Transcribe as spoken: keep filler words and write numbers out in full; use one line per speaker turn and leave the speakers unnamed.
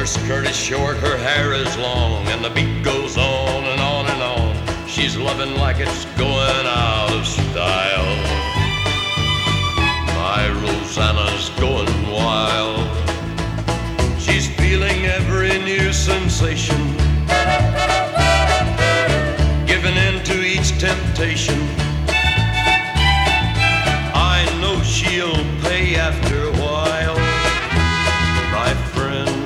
Her skirt is short, her hair is long, and the beat goes on and on and on. She's loving like it's going out of style. My Rosanna's going wild. She's feeling every new sensation, giving in to each temptation. I know she'll pay